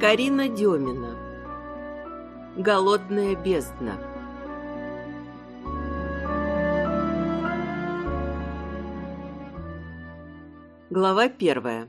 Карина Демина. Голодная бездна. Глава 1.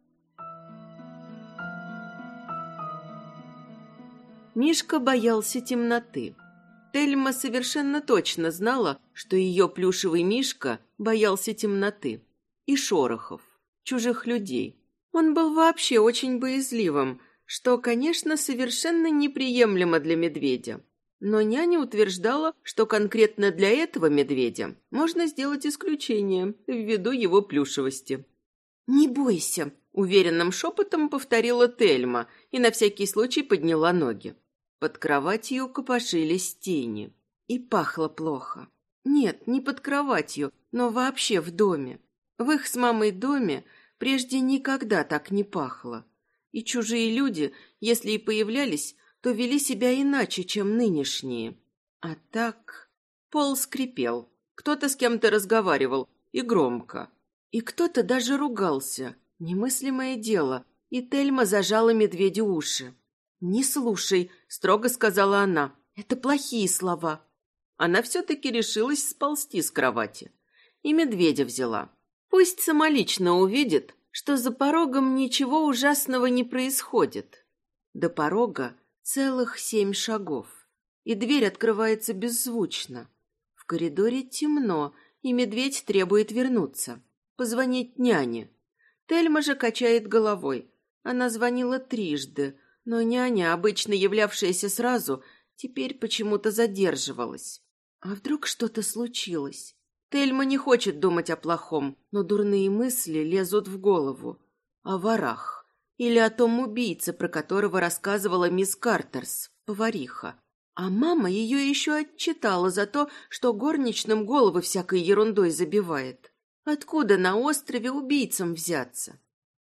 Мишка боялся темноты. Тельма совершенно точно знала, что ее плюшевый Мишка боялся темноты и шорохов, чужих людей. Он был вообще очень боязливым, что, конечно, совершенно неприемлемо для медведя. Но няня утверждала, что конкретно для этого медведя можно сделать исключение ввиду его плюшевости. «Не бойся», — уверенным шепотом повторила Тельма и на всякий случай подняла ноги. Под кроватью копошились тени. И пахло плохо. Нет, не под кроватью, но вообще в доме. В их с мамой доме прежде никогда так не пахло. И чужие люди, если и появлялись, то вели себя иначе, чем нынешние. А так... Пол скрипел. Кто-то с кем-то разговаривал, и громко. И кто-то даже ругался. Немыслимое дело. И Тельма зажала медведю уши. «Не слушай», — строго сказала она. «Это плохие слова». Она все-таки решилась сползти с кровати. И медведя взяла. Пусть самолично увидит, что за порогом ничего ужасного не происходит. До порога целых 7 шагов, и дверь открывается беззвучно. В коридоре темно, и медведь требует вернуться, позвонить няне. Тельма же качает головой. Она звонила 3, но няня, обычно являвшаяся сразу, теперь почему-то задерживалась. А вдруг что-то случилось? Тельма не хочет думать о плохом, но дурные мысли лезут в голову. О ворах. Или о том убийце, про которого рассказывала мисс Картерс, повариха. А мама ее еще отчитала за то, что горничным головы всякой ерундой забивает. Откуда на острове убийцам взяться?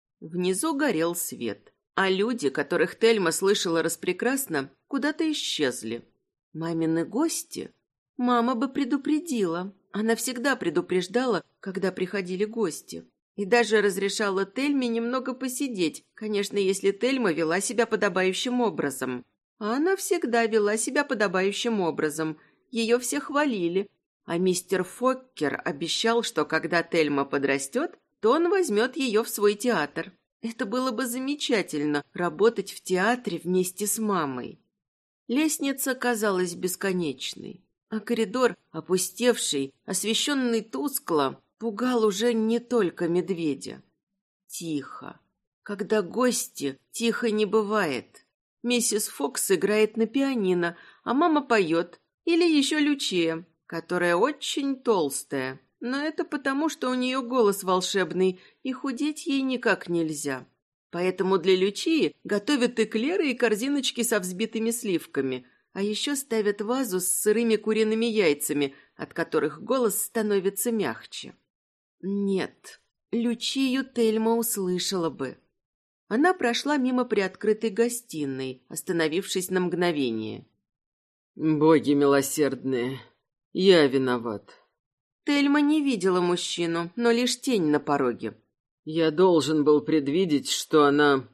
Внизу горел свет, а люди, которых Тельма слышала распрекрасно, куда-то исчезли. Мамины гости? Мама бы предупредила. Она всегда предупреждала, когда приходили гости. И даже разрешала Тельме немного посидеть, конечно, если Тельма вела себя подобающим образом. А она всегда вела себя подобающим образом. Ее все хвалили. А мистер Фоккер обещал, что когда Тельма подрастет, то он возьмет ее в свой театр. Это было бы замечательно, работать в театре вместе с мамой. Лестница казалась бесконечной. А коридор, опустевший, освещенный тускло, пугал уже не только медведя. Тихо. Когда гости, тихо не бывает. Миссис Фокс играет на пианино, а мама поет. Или еще Лючия, которая очень толстая. Но это потому, что у нее голос волшебный, и худеть ей никак нельзя. Поэтому для Лючии готовят эклеры и корзиночки со взбитыми сливками – а еще ставят вазу с сырыми куриными яйцами, от которых голос становится мягче. Нет, Лючию Тельма услышала бы. Она прошла мимо приоткрытой гостиной, остановившись на мгновение. «Боги милосердные, я виноват». Тельма не видела мужчину, но лишь тень на пороге. «Я должен был предвидеть, что она...»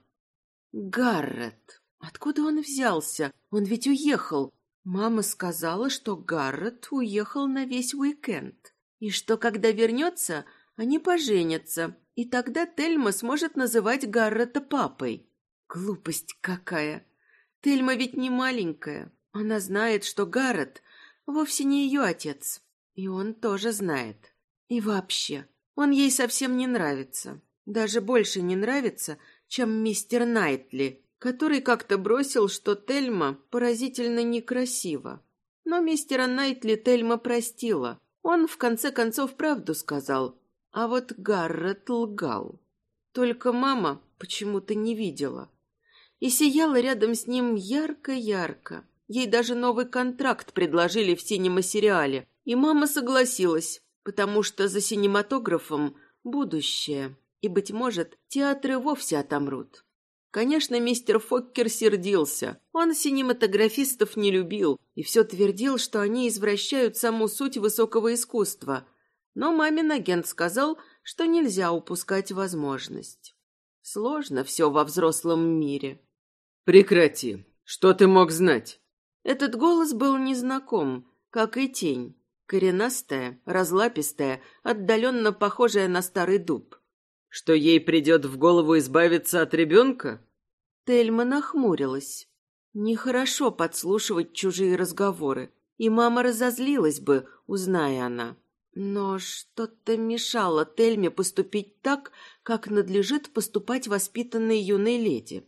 «Гаррет. Откуда он взялся? Он ведь уехал. Мама сказала, что Гаррет уехал на весь уикенд. И что, когда вернется, они поженятся. И тогда Тельма сможет называть Гаррета папой. Глупость какая. Тельма ведь не маленькая. Она знает, что Гаррет вовсе не ее отец. И он тоже знает. И вообще, он ей совсем не нравится. Даже больше не нравится, чем мистер Найтли, который как-то бросил, что Тельма поразительно некрасива. Но мистера Найтли Тельма простила. Он, в конце концов, правду сказал. А вот Гаррет лгал. Только мама почему-то не видела. И сияла рядом с ним ярко-ярко. Ей даже новый контракт предложили в синема-сериале. И мама согласилась, потому что за синематографом будущее. И, быть может, театры вовсе отомрут. Конечно, мистер Фоккер сердился. Он синематографистов не любил и все твердил, что они извращают саму суть высокого искусства. Но мамин агент сказал, что нельзя упускать возможность. Сложно все во взрослом мире. Прекрати. Что ты мог знать? Этот голос был незнаком, как и тень. Коренастая, разлапистая, отдаленно похожая на старый дуб. Что ей придет в голову избавиться от ребенка? Тельма нахмурилась. Нехорошо подслушивать чужие разговоры, и мама разозлилась бы, узная она. Но что-то мешало Тельме поступить так, как надлежит поступать воспитанной юной леди.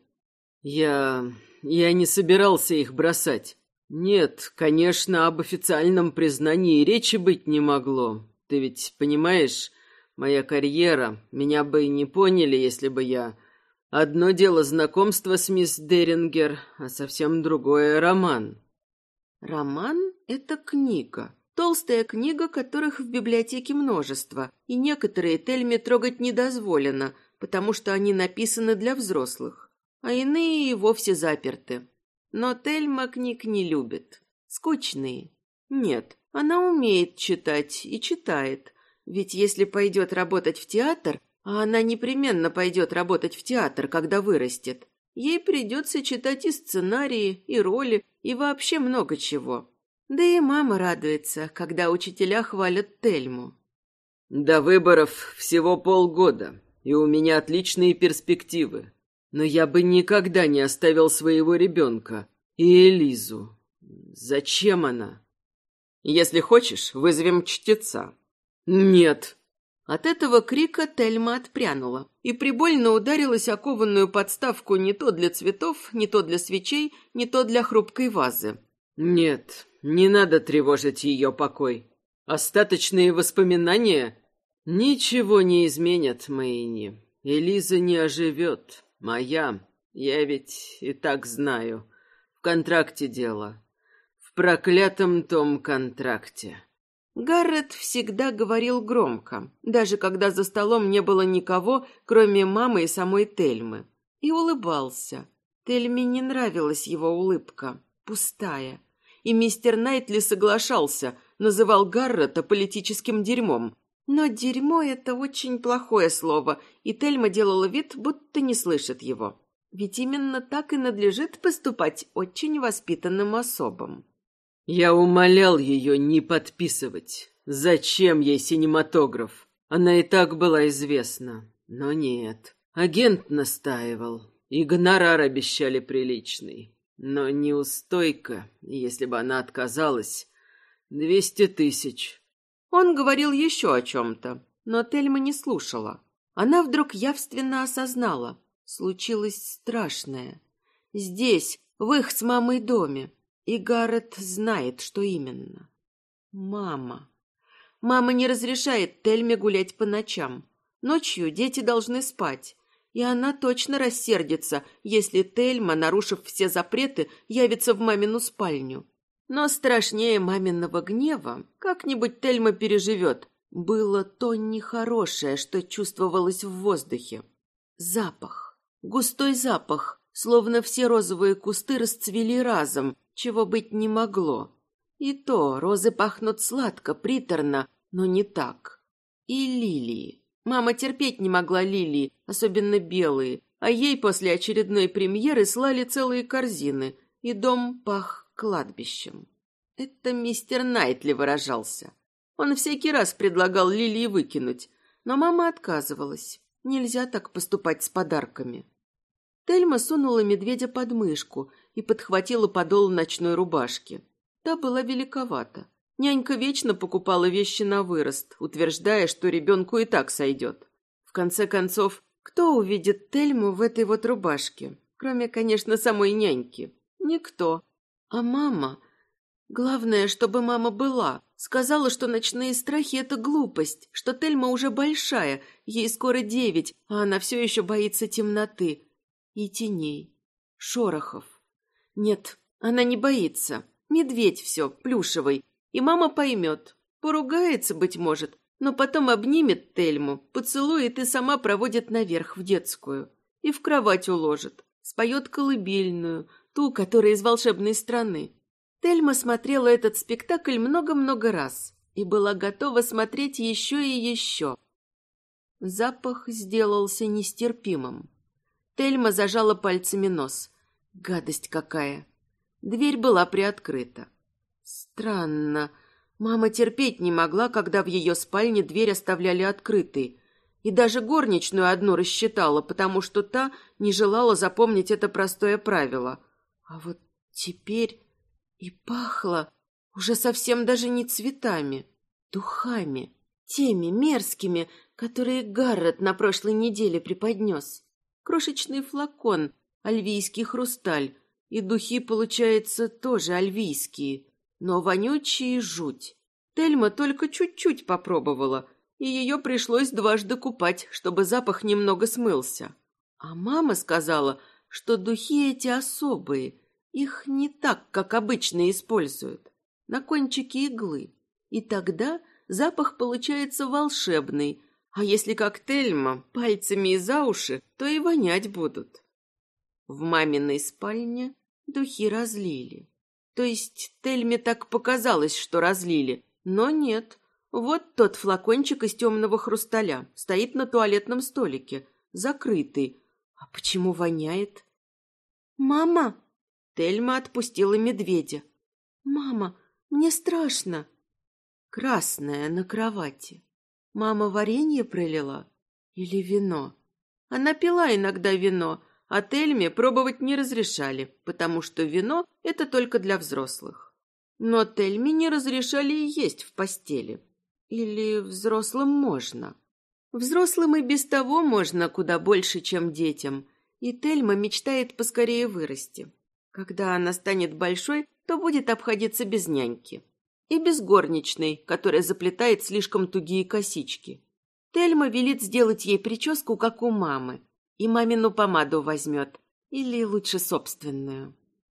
Я не собирался их бросать. Нет, конечно, об официальном признании речи быть не могло. Ты ведь понимаешь, моя карьера, меня бы не поняли, если бы я... Одно дело знакомство с мисс Дерингер, а совсем другое — роман. Роман — это книга. Толстая книга, которых в библиотеке множество, и некоторые Тельме трогать не дозволено, потому что они написаны для взрослых, а иные и вовсе заперты. Но Тельма книг не любит. Скучные. Нет, она умеет читать и читает. Ведь если пойдет работать в театр, а она непременно пойдет работать в театр, когда вырастет, ей придется читать и сценарии, и роли, и вообще много чего. Да и мама радуется, когда учителя хвалят Тельму. До выборов всего полгода, и у меня отличные перспективы. Но я бы никогда не оставил своего ребенка и Элизу. Зачем она? Если хочешь, вызовем чтеца. Нет. От этого крика Тельма отпрянула и прибольно ударилась о кованую подставку не то для цветов, не то для свечей, не то для хрупкой вазы. Нет, не надо тревожить ее покой. Остаточные воспоминания ничего не изменят, Мэйни. Элиза не оживет. Моя, я ведь и так знаю. В контракте дело. В проклятом том контракте. Гаррет всегда говорил громко, даже когда за столом не было никого, кроме мамы и самой Тельмы. И улыбался. Тельме не нравилась его улыбка, пустая. И мистер Найтли соглашался, называл Гаррета политическим дерьмом. Но «дерьмо» — это очень плохое слово, и Тельма делала вид, будто не слышит его. Ведь именно так и надлежит поступать очень воспитанным особам. Я умолял ее не подписывать. Зачем ей синематограф? Она и так была известна. Но нет. Агент настаивал. И гонорар обещали приличный. Но неустойка, если бы она отказалась. 200 тысяч. Он говорил еще о чем-то, но Тельма не слушала. Она вдруг явственно осознала. Случилось страшное. Здесь, в их с мамой доме. И Гаррет знает, что именно. Мама. Мама не разрешает Тельме гулять по ночам. Ночью дети должны спать. И она точно рассердится, если Тельма, нарушив все запреты, явится в мамину спальню. Но страшнее маминого гнева, как-нибудь Тельма переживет, было то нехорошее, что чувствовалось в воздухе. Запах. Густой запах, словно все розовые кусты расцвели разом, чего быть не могло. И то розы пахнут сладко, приторно, но не так. И лилии. Мама терпеть не могла лилии, особенно белые, а ей после очередной премьеры слали целые корзины, и дом пах кладбищем. Это мистер Найтли выражался. Он всякий раз предлагал лилии выкинуть, но мама отказывалась. Нельзя так поступать с подарками. Тельма сунула медведя под мышку и подхватила подол ночной рубашки. Та была великовата. Нянька вечно покупала вещи на вырост, утверждая, что ребенку и так сойдет. В конце концов, кто увидит Тельму в этой вот рубашке? Кроме, конечно, самой няньки. Никто. А мама... Главное, чтобы мама была. Сказала, что ночные страхи — это глупость, что Тельма уже большая, ей скоро 9, а она все еще боится темноты и теней, шорохов. Нет, она не боится. Медведь все, плюшевый. И мама поймет. Поругается, быть может, но потом обнимет Тельму, поцелует и сама проводит наверх в детскую. И в кровать уложит. Споет колыбельную, ту, которая из волшебной страны. Тельма смотрела этот спектакль много-много раз и была готова смотреть еще и еще. Запах сделался нестерпимым. Тельма зажала пальцами нос. Гадость какая. Дверь была приоткрыта. Странно. Мама терпеть не могла, когда в ее спальне дверь оставляли открытой. И даже горничную одну рассчитала, потому что та не желала запомнить это простое правило. А вот теперь и пахло уже совсем даже не цветами, духами, теми мерзкими, которые Гаррет на прошлой неделе преподнес. Крошечный флакон, альвийский хрусталь, и духи, получается, тоже альвийские, но вонючие жуть. Тельма только чуть-чуть попробовала, и ее пришлось дважды купать, чтобы запах немного смылся. А мама сказала, что духи эти особые, их не так, как обычно используют, на кончике иглы. И тогда запах получается волшебный, а если как Тельма, пальцами и за уши, то и вонять будут. В маминой спальне духи разлили. То есть Тельме так показалось, что разлили, но нет. Вот тот флакончик из темного хрусталя стоит на туалетном столике, закрытый. А почему воняет? «Мама!» Тельма отпустила медведя. «Мама, мне страшно!» Красная на кровати. Мама варенье пролила? Или вино? Она пила иногда вино, а Тельме пробовать не разрешали, потому что вино – это только для взрослых. Но Тельме не разрешали и есть в постели. Или взрослым можно. Взрослым и без того можно куда больше, чем детям. И Тельма мечтает поскорее вырасти. Когда она станет большой, то будет обходиться без няньки. И без горничной, которая заплетает слишком тугие косички. Тельма велит сделать ей прическу, как у мамы. И мамину помаду возьмет. Или лучше собственную.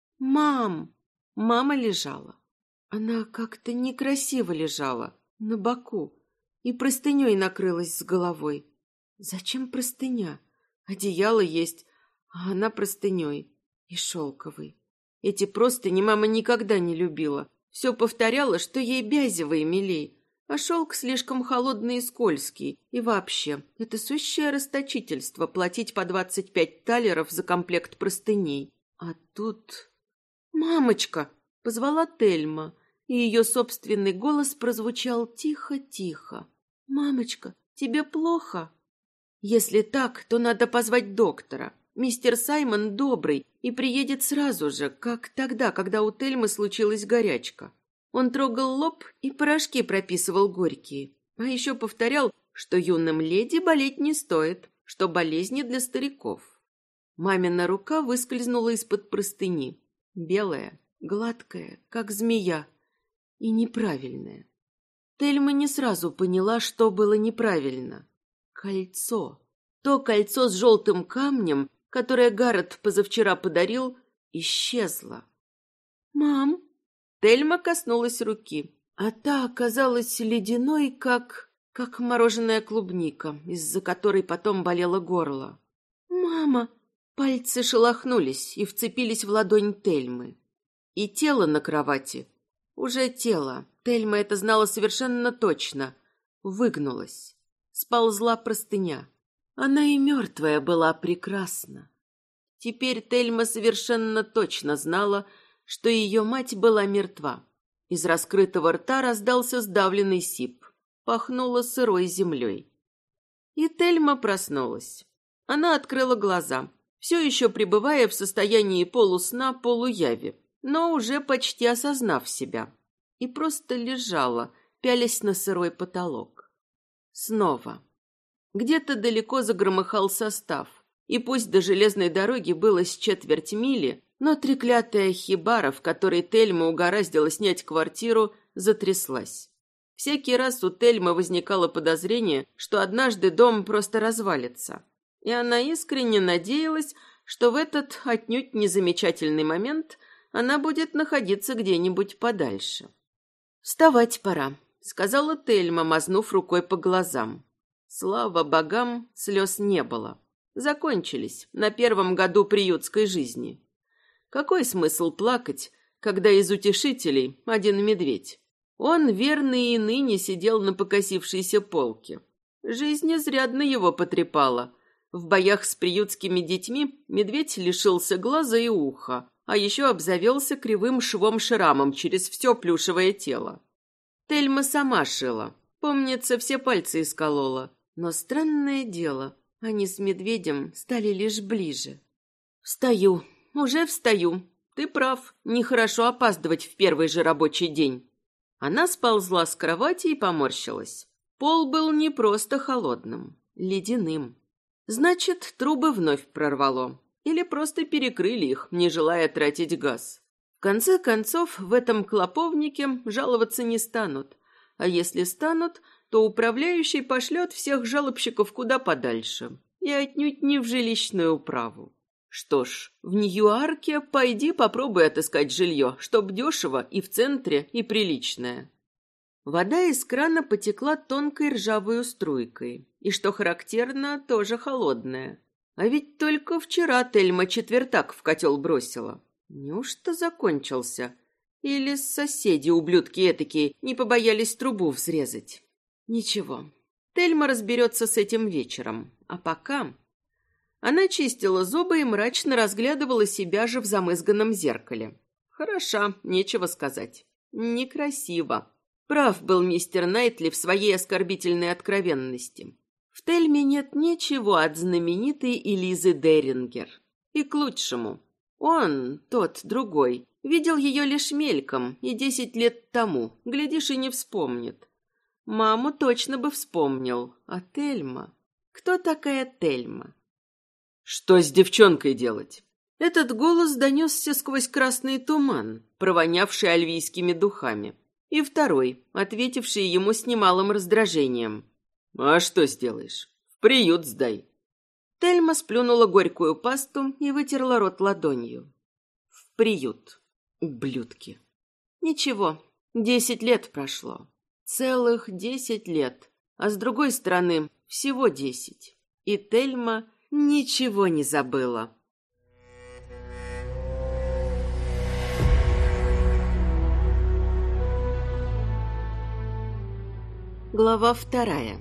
«Мам!» Мама лежала. Она как-то некрасиво лежала. На боку. И простыней накрылась с головой. Зачем простыня? Одеяло есть, а она простыней. И шелковой. Эти простыни мама никогда не любила. Все повторяла, что ей бязевые милей. А шелк слишком холодный и скользкий. И вообще, это сущее расточительство платить по 25 талеров за комплект простыней. А тут... «Мамочка!» — позвала Тельма. И ее собственный голос прозвучал тихо-тихо. «Мамочка, тебе плохо?» Если так, то надо позвать доктора. Мистер Саймон добрый и приедет сразу же, как тогда, когда у Тельмы случилась горячка. Он трогал лоб и порошки прописывал горькие. А еще повторял, что юным леди болеть не стоит, что болезни для стариков. Мамина рука выскользнула из-под простыни. Белая, гладкая, как змея. И неправильная. Тельма не сразу поняла, что было неправильно. Кольцо. То кольцо с желтым камнем, которое Гаррет позавчера подарил, исчезло. «Мам!» Тельма коснулась руки, а та оказалась ледяной, как мороженая клубника, из-за которой потом болело горло. «Мама!» Пальцы шелохнулись и вцепились в ладонь Тельмы. И тело на кровати, уже тело, Тельма это знала совершенно точно, выгнулось. Сползла простыня. Она и мертвая была прекрасна. Теперь Тельма совершенно точно знала, что ее мать была мертва. Из раскрытого рта раздался сдавленный сип. Пахнуло сырой землей. И Тельма проснулась. Она открыла глаза, все еще пребывая в состоянии полусна, полуяви, но уже почти осознав себя. И просто лежала, пялясь на сырой потолок. Снова. Где-то далеко загромыхал состав, и пусть до железной дороги было с четверть мили, но треклятая хибара, в которой Тельма угораздила снять квартиру, затряслась. Всякий раз у Тельмы возникало подозрение, что однажды дом просто развалится. И она искренне надеялась, что в этот отнюдь незамечательный момент она будет находиться где-нибудь подальше. «Вставать пора», — сказала Тельма, мазнув рукой по глазам. Слава богам, слез не было. Закончились на первом году приютской жизни. Какой смысл плакать, когда из утешителей один медведь? Он, верный и ныне, сидел на покосившейся полке. Жизнь изрядно его потрепала. В боях с приютскими детьми медведь лишился глаза и уха, а еще обзавелся кривым швом-шрамом через все плюшевое тело. Тельма сама шила. Помнится, все пальцы исколола. Но странное дело, они с медведем стали лишь ближе. Встаю, уже встаю. Ты прав, нехорошо опаздывать в первый же рабочий день. Она сползла с кровати и поморщилась. Пол был не просто холодным, ледяным. Значит, трубы вновь прорвало. Или просто перекрыли их, не желая тратить газ. В конце концов, в этом клоповнике жаловаться не станут. А если станут, то управляющий пошлет всех жалобщиков куда подальше. И отнюдь не в жилищную управу. Что ж, в Ньюарке пойди попробуй отыскать жилье, чтоб дешево и в центре, и приличное. Вода из крана потекла тонкой ржавой струйкой. И, что характерно, тоже холодная. А ведь только вчера Тельма четвертак в котел бросила. Неужто закончился? Или соседи, ублюдки этакие, не побоялись трубу взрезать? Ничего, Тельма разберется с этим вечером. А пока... Она чистила зубы и мрачно разглядывала себя же в замызганном зеркале. Хороша, нечего сказать. Некрасиво. Прав был мистер Найтли в своей оскорбительной откровенности. В Тельме нет ничего от знаменитой Элизы Дерингер. И к лучшему. Он, тот, другой, видел ее лишь мельком и 10 лет тому, глядишь, и не вспомнит. Маму точно бы вспомнил. А Тельма? Кто такая Тельма? «Что с девчонкой делать?» Этот голос донесся сквозь красный туман, провонявший альвийскими духами. И второй, ответивший ему с немалым раздражением. «А что сделаешь? В приют сдай». Тельма сплюнула горькую пасту и вытерла рот ладонью. В приют. Ублюдки. Ничего, 10 лет прошло. Целых 10 лет. А с другой стороны, всего 10. И Тельма ничего не забыла. Глава 2.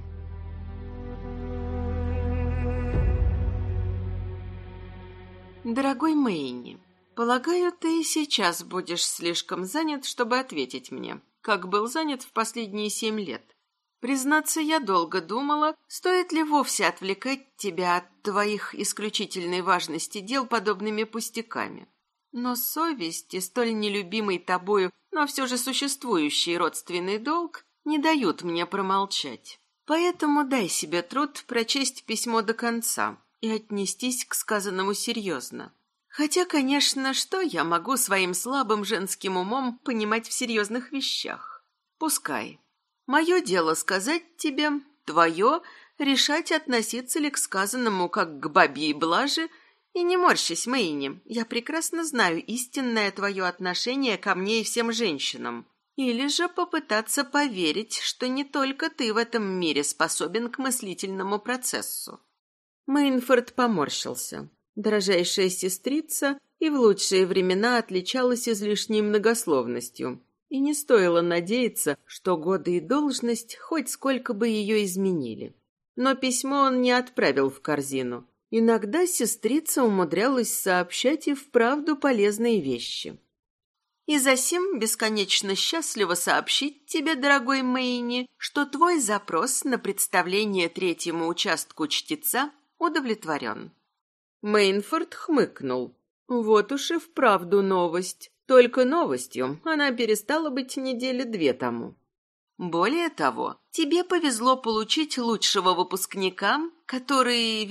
Дорогой Мэйни, полагаю, ты и сейчас будешь слишком занят, чтобы ответить мне, как был занят в последние 7 лет. Признаться, я долго думала, стоит ли вовсе отвлекать тебя от твоих исключительной важности дел подобными пустяками. Но совесть и столь нелюбимый тобою, но все же существующий родственный долг не дают мне промолчать. Поэтому дай себе труд прочесть письмо до конца и отнестись к сказанному серьезно. Хотя, конечно, что я могу своим слабым женским умом понимать в серьезных вещах? Пускай. Мое дело сказать тебе, твое — решать, относиться ли к сказанному как к бабьей блаже. И не морщись, Мэйни, я прекрасно знаю истинное твое отношение ко мне и всем женщинам. Или же попытаться поверить, что не только ты в этом мире способен к мыслительному процессу. Мейнфорд поморщился. Дорожайшая сестрица и в лучшие времена отличалась излишней многословностью. И не стоило надеяться, что годы и должность хоть сколько бы ее изменили. Но письмо он не отправил в корзину. Иногда сестрица умудрялась сообщать и вправду полезные вещи. И засим бесконечно счастливо сообщить тебе, дорогой Мэйни, что твой запрос на представление третьему участку чтеца удовлетворен. Мейнфорд хмыкнул. Вот уж и вправду новость. Только новостью она перестала быть недели 2 тому. Более того, тебе повезло получить лучшего выпускника, которая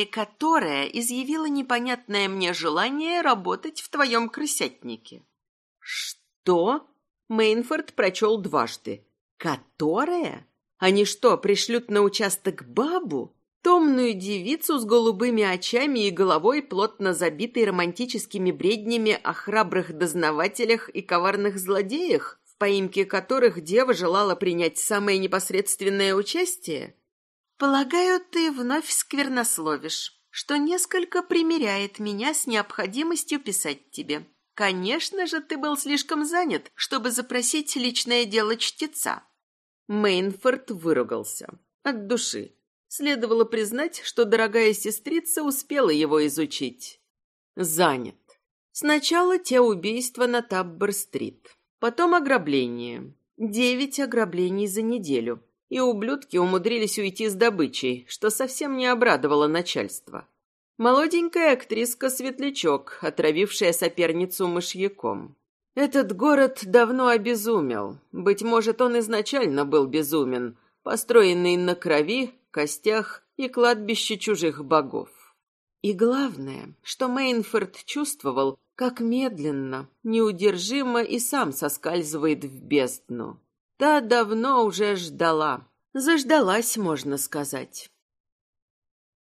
изъявила непонятное мне желание работать в твоем крысятнике. Что? Мейнфорд прочел дважды. Которая? Они что, пришлют на участок бабу? Томную девицу с голубыми очами и головой, плотно забитой романтическими бреднями о храбрых дознавателях и коварных злодеях, в поимке которых дева желала принять самое непосредственное участие? Полагаю, ты вновь сквернословишь, что несколько примиряет меня с необходимостью писать тебе. Конечно же, ты был слишком занят, чтобы запросить личное дело чтеца. Мейнфорд выругался. От души. Следовало признать, что дорогая сестрица успела его изучить. Занят. Сначала те убийства на Таббер-стрит. Потом ограбление. 9 ограблений за неделю. И ублюдки умудрились уйти с добычей, что совсем не обрадовало начальство. Молоденькая актриска-светлячок, отравившая соперницу мышьяком. Этот город давно обезумел. Быть может, он изначально был безумен, построенный на крови, костях и кладбище чужих богов. И главное, что Мейнфорд чувствовал, как медленно, неудержимо и сам соскальзывает в бездну. Та давно уже ждала. Заждалась, можно сказать.